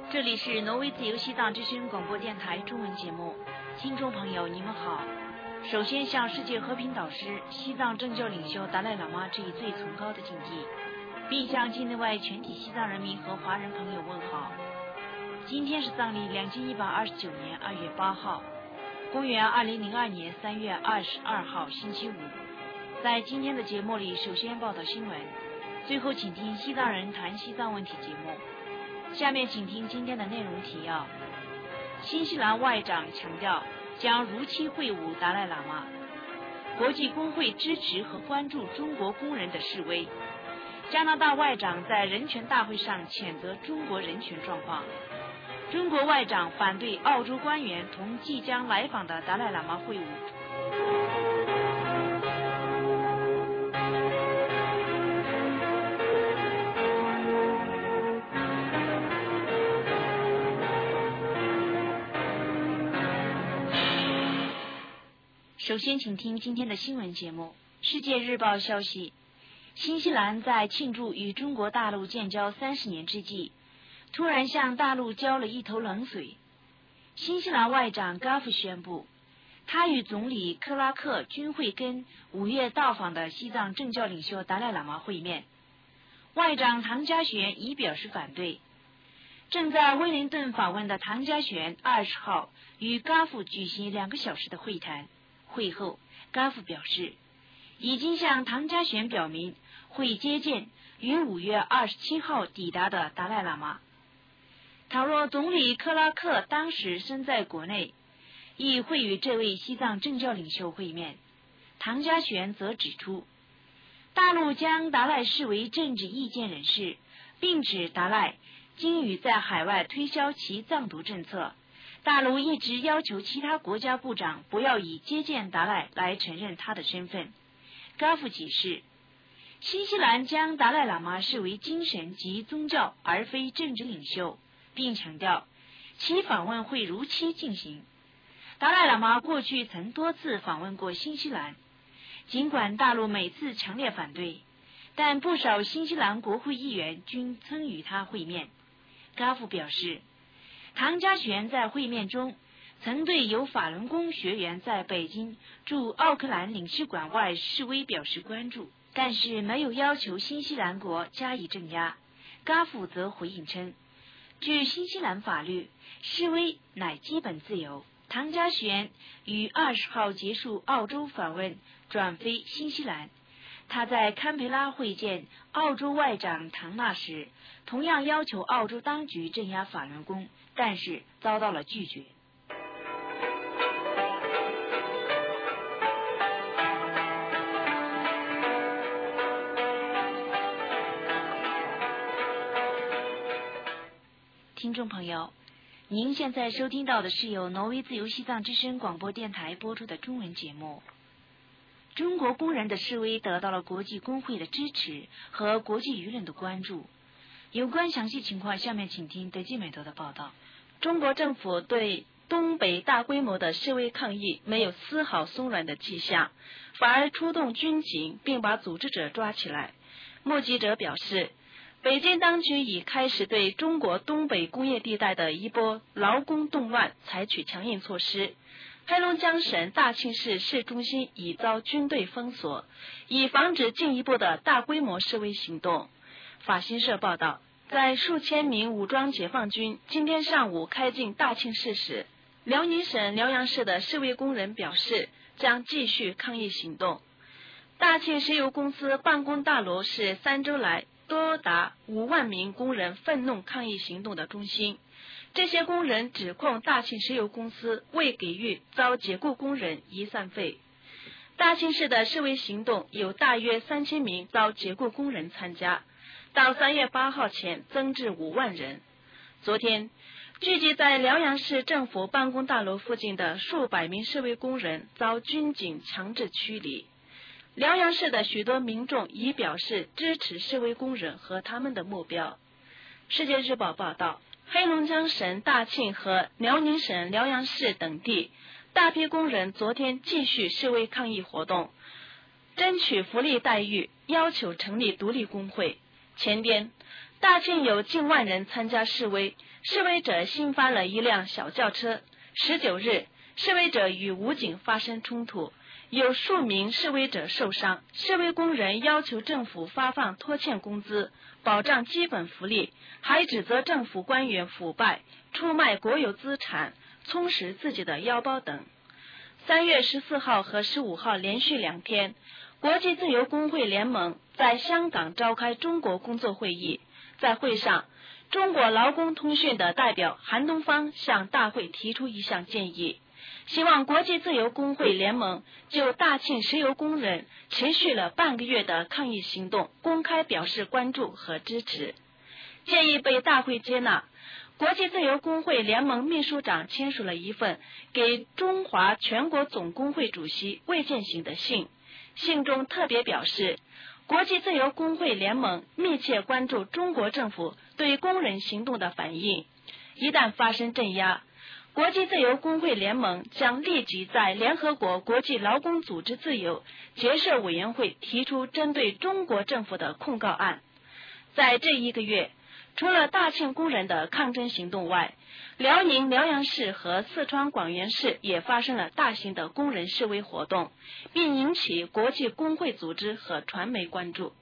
这里是挪威自由西藏之声广播电台中文节目，听众朋友你们好。首先向世界和平导师、西藏政教领袖达赖喇嘛致以最崇高的敬意，并向境内外全体西藏人民和华人朋友问好。今天是藏历2129年2月8号，公元2002年3月22号星期五。在今天的节目里，首先报道新闻，最后请听西藏人谈西藏问题节目。下面请听今天的内容提要。新西兰外长强调将如期会晤达赖喇嘛。国际工会支持和关注中国工人的示威。加拿大外长在人权大会上谴责中国人权状况。中国外长反对澳洲官员同即将来访的达赖喇嘛会晤。首先请听今天的新闻节目。世界日报消息，新西兰在庆祝与中国大陆建交30年之际，突然向大陆浇了一头冷水。新西兰外长嘎夫宣布，他与总理克拉克均会跟5月到访的西藏政教领袖达赖喇嘛会面。外长唐家璇已表示反对。正在威灵顿访问的唐家璇20号与嘎夫举行2个小时的会谈。会后，嘎夫表示，已经向唐家璇表明会接见于5月27号抵达的达赖喇嘛。倘若总理克拉克当时身在国内，亦会与这位西藏政教领袖会面。唐家璇则指出，大陆将达赖视为政治意见人士，并指达赖经与在海外推销其藏独政策。大陆一直要求其他国家部长不要以接见达赖来承认他的身份。嘎夫解释，新西兰将达赖喇嘛视为精神及宗教而非政治领袖，并强调其访问会如期进行。达赖喇嘛过去曾多次访问过新西兰，尽管大陆每次强烈反对，但不少新西兰国会议员均曾与他会面。嘎夫表示，唐家璇在会面中曾对有法轮功学员在北京驻奥克兰领事馆外示威表示关注，但是没有要求新西兰国加以镇压。嘎夫则回应称，据新西兰法律，示威乃基本自由。唐家璇于20号结束澳洲访问，转飞新西兰。他在堪培拉会见澳洲外长唐纳时，同样要求澳洲当局镇压法轮功，但是遭到了拒绝。听众朋友，您现在收听到的是由挪威自由西藏之声广播电台播出的中文节目。中国工人的示威得到了国际工会的支持和国际舆论的关注。有关详细情况，下面请听德基美德的报道。 中国政府对东北大规模的示威抗议没有丝毫松软的迹象，反而出动军警并把组织者抓起来。目击者表示，北京当局已开始对中国东北工业地带的一波劳工动乱采取强硬措施。黑龙江省大庆市市中心已遭军队封锁，以防止进一步的大规模示威行动。法新社报道，在数千名武装解放军今天上午开进大庆市时，辽宁省辽阳市的示威工人表示将继续抗议行动。大庆石油公司办公大楼是3周来多达5万名工人愤怒抗议行动的中心。这些工人指控大庆石油公司未给予遭解雇工人移散费。大庆市的示威行动有大约3000名遭解雇工人参加，到3月8号前增至5万人。昨天，聚集在辽阳市政府办公大楼附近的数百名示威工人遭军警强制驱离。辽阳市的许多民众已表示支持示威工人和他们的目标。世界日报报道，黑龙江省大庆和辽宁省辽阳市等地大批工人昨天继续示威抗议活动，争取福利待遇，要求成立独立工会。前天，大庆有近万人参加示威， 示威者新发了一辆小轿车。19日，示威者与武警发生冲突，有数名示威者受伤。示威工人要求政府发放拖欠工资，保障基本福利，还指责政府官员腐败、出卖国有资产、充实自己的腰包等。3月14号和15号连续2天，国际自由工会联盟在香港召开中国工作会议。在会上，中国劳工通讯的代表韩东方向大会提出一项建议，希望国际自由工会联盟就大庆石油工人持续了半个月的抗议行动公开表示关注和支持。建议被大会接纳，国际自由工会联盟秘书长签署了一份给中华全国总工会主席魏建行的信，信中特别表示，国际自由工会联盟密切关注中国政府对工人行动的反应，一旦发生镇压，国际自由工会联盟将立即在联合国国际劳工组织自由结社委员会提出针对中国政府的控告案。在这1个月，除了大庆工人的抗争行动外，辽宁辽阳市和四川广元市也发生了大型的工人示威活动，并引起国际工会组织和传媒关注。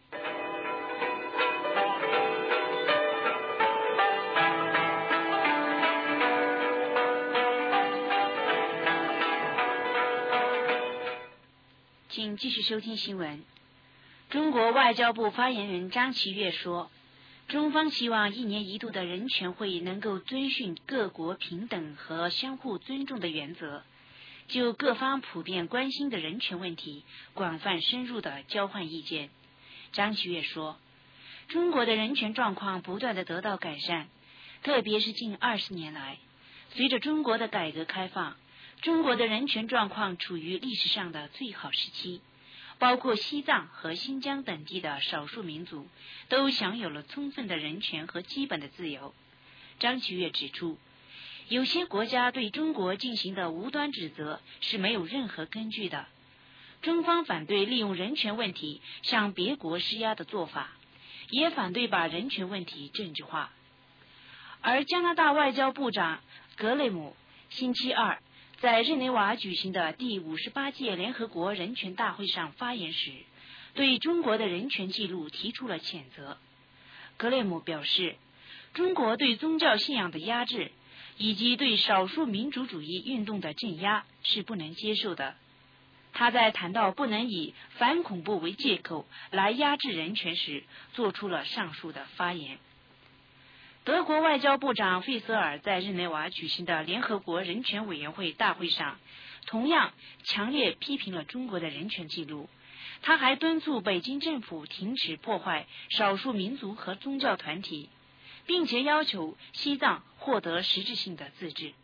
请继续收听新闻。中国外交部发言人张其岳说，中方希望1年1度的人权会议能够遵循各国平等和相互尊重的原则，就各方普遍关心的人权问题广泛深入地交换意见。张其岳说，中国的人权状况不断地得到改善，特别是近20年来，随着中国的改革开放，中国的人权状况处于历史上的最好时期，包括西藏和新疆等地的少数民族都享有了充分的人权和基本的自由。张其岳指出，有些国家对中国进行的无端指责是没有任何根据的，中方反对利用人权问题向别国施压的做法，也反对把人权问题政治化。而加拿大外交部长格雷姆星期二在日内瓦举行的第58届联合国人权大会上发言时，对中国的人权记录提出了谴责。格雷姆表示，中国对宗教信仰的压制以及对少数民族主义运动的镇压是不能接受的。他在谈到不能以反恐怖为借口来压制人权时，做出了上述的发言。德国外交部长费瑟尔在日内瓦举行的联合国人权委员会大会上，同样强烈批评了中国的人权记录。他还敦促北京政府停止破坏少数民族和宗教团体，并且要求西藏获得实质性的自治。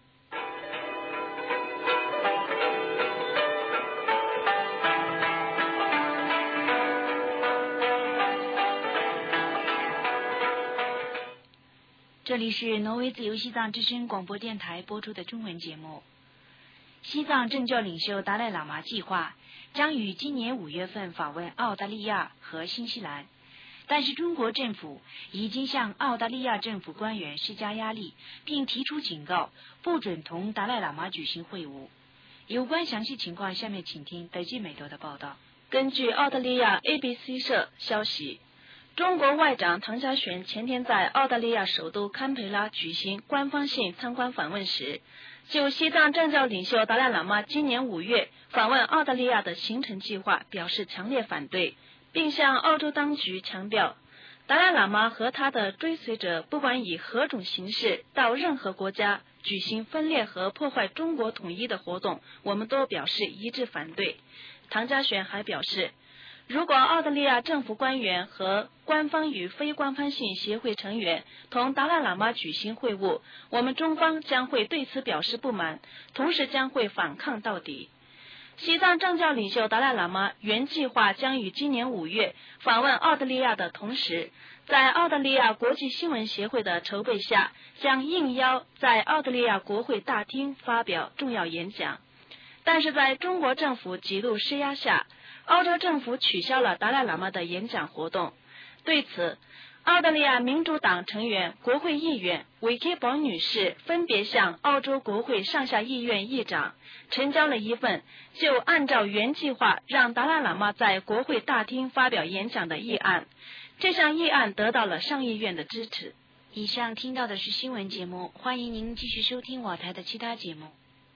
这里是挪威自由西藏之声广播电台播出的中文节目。西藏政教领袖达赖喇嘛计划将于今年5月份访问澳大利亚和新西兰，但是中国政府已经向澳大利亚政府官员施加压力，并提出警告，不准同达赖喇嘛举行会晤。有关详细情况，下面请听德基美多的报道。 根据澳大利亚 ABC 社消息，中国外长唐家璇前天在澳大利亚首都堪培拉举行官方性参观访问时，就西藏政教领袖达赖喇嘛今年5月访问澳大利亚的行程计划表示强烈反对，并向澳洲当局强调，达赖喇嘛和他的追随者不管以何种形式到任何国家举行分裂和破坏中国统一的活动，我们都表示一致反对。唐家璇还表示，如果澳大利亚政府官员和官方与非官方性协会成员同达赖喇嘛举行会晤，我们中方将会对此表示不满，同时将会反抗到底。西藏政教领袖达赖喇嘛原计划将于今年5月访问澳大利亚的同时，在澳大利亚国际新闻协会的筹备下，将应邀在澳大利亚国会大厅发表重要演讲。但是在中国政府极度施压下，澳洲政府取消了达赖喇嘛的演讲活动。对此， 澳大利亚民主党成员、国会议员韦克堡女士分别向澳洲国会上下议院议长呈交了一份就按照原计划让达赖喇嘛在国会大厅发表演讲的议案。这项议案得到了上议院的支持。 以上听到的是新闻节目，欢迎您继续收听我台的其他节目。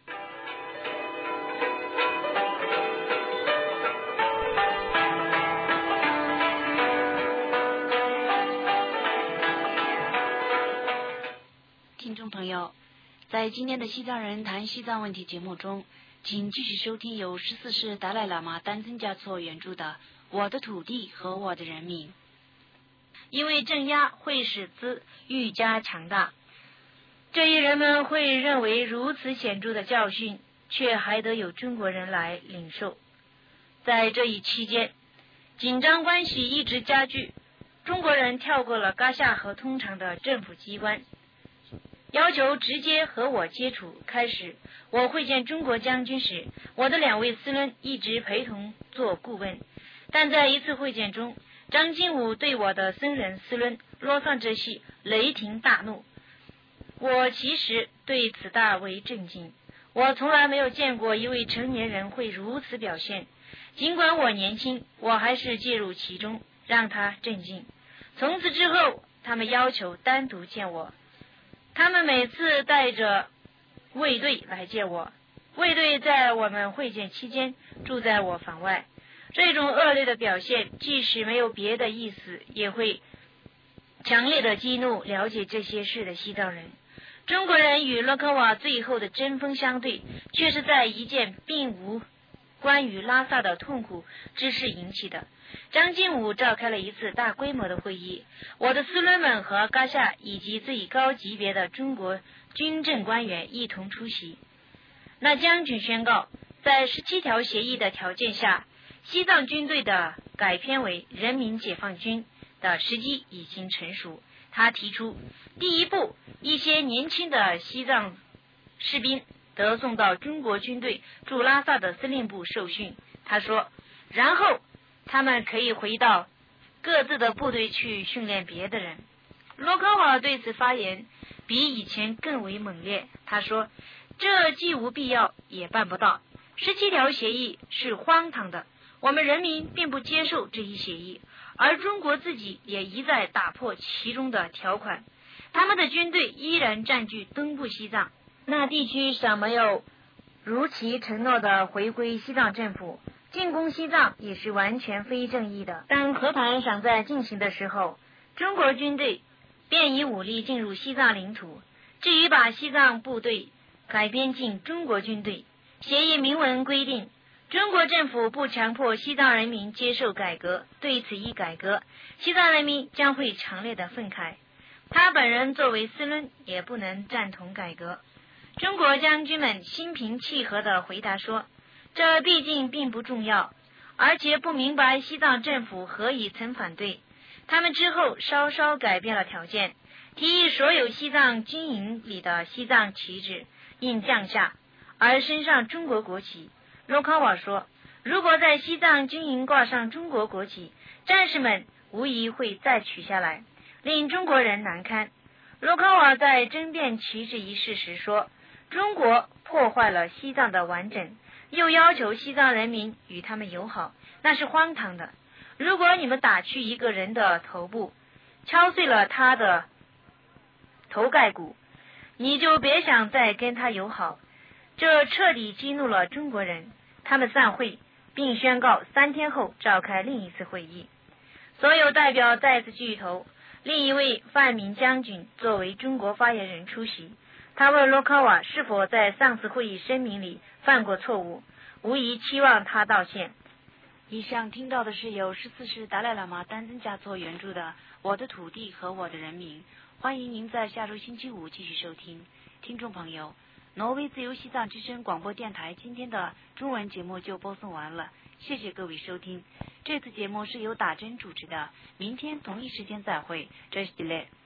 听众朋友，在今天的西藏人谈西藏问题节目中，请继续收听由14世达赖喇嘛丹增嘉措原著的《我的土地和我的人民》。因为镇压会使之愈加强大，这一人们会认为如此显著的教训，却还得有中国人来领受。在这一期间，紧张关系一直加剧，中国人跳过了噶夏和通常的政府机关，要求直接和我接触。开始我会见中国将军时，我的2位司伦一直陪同做顾问，但在一次会见中，张金武对我的僧人司伦罗桑哲系雷霆大怒。我其实对此大为震惊，我从来没有见过一位成年人会如此表现。尽管我年轻，我还是介入其中，让他震惊。从此之后，他们要求单独见我，他们每次带着卫队来见我，卫队在我们会见期间住在我房外。这种恶劣的表现，即使没有别的意思，也会强烈的激怒了解这些事的西藏人。中国人与洛克瓦最后的针锋相对，却是在一件并无关于拉萨的痛苦之事引起的。张金武召开了一次大规模的会议，我的司伦们和噶夏以及最高级别的中国军政官员一同出席。那将军宣告，在17条协议的条件下，西藏军队的改编为人民解放军的时机已经成熟。他提出，第一步，一些年轻的西藏士兵得送到中国军队驻拉萨的司令部受训。他说，然后他们可以回到各自的部队去训练别的人。罗科瓦对此发言比以前更为猛烈。他说，这既无必要也办不到。17条协议是荒唐的，我们人民并不接受这一协议，而中国自己也一再打破其中的条款。他们的军队依然占据东部西藏，那地区尚没有如其承诺的回归西藏政府，进攻西藏也是完全非正义的。当和谈尚在进行的时候，中国军队便以武力进入西藏领土。至于把西藏部队改编进中国军队，协议明文规定，中国政府不强迫西藏人民接受改革，对此一改革，西藏人民将会强烈的愤慨。他本人作为司伦也不能赞同改革。中国将军们心平气和地回答说，这毕竟并不重要，而且不明白西藏政府何以曾反对。他们之后稍稍改变了条件，提议所有西藏军营里的西藏旗帜应降下，而升上中国国旗。罗卡瓦说，如果在西藏军营挂上中国国旗，战士们无疑会再取下来，令中国人难堪。罗卡瓦在争辩旗帜一事时说，中国破坏了西藏的完整，又要求西藏人民与他们友好，那是荒唐的。如果你们打去一个人的头部，敲碎了他的头盖骨，你就别想再跟他友好。这彻底激怒了中国人，他们散会，并宣告3天后召开另一次会议。所有代表再次聚头，另一位范明将军作为中国发言人出席。他问洛卡瓦是否在上次会议声明里犯过错误，无疑期望他道歉。以上听到的是由14世达赖喇嘛丹增嘉措原著的《我的土地和我的人民》，欢迎您在下周星期五继续收听。听众朋友，挪威自由西藏之声广播电台今天的中文节目就播送完了，谢谢各位收听。这次节目是由打针主持的，明天同一时间再会，这是 delay。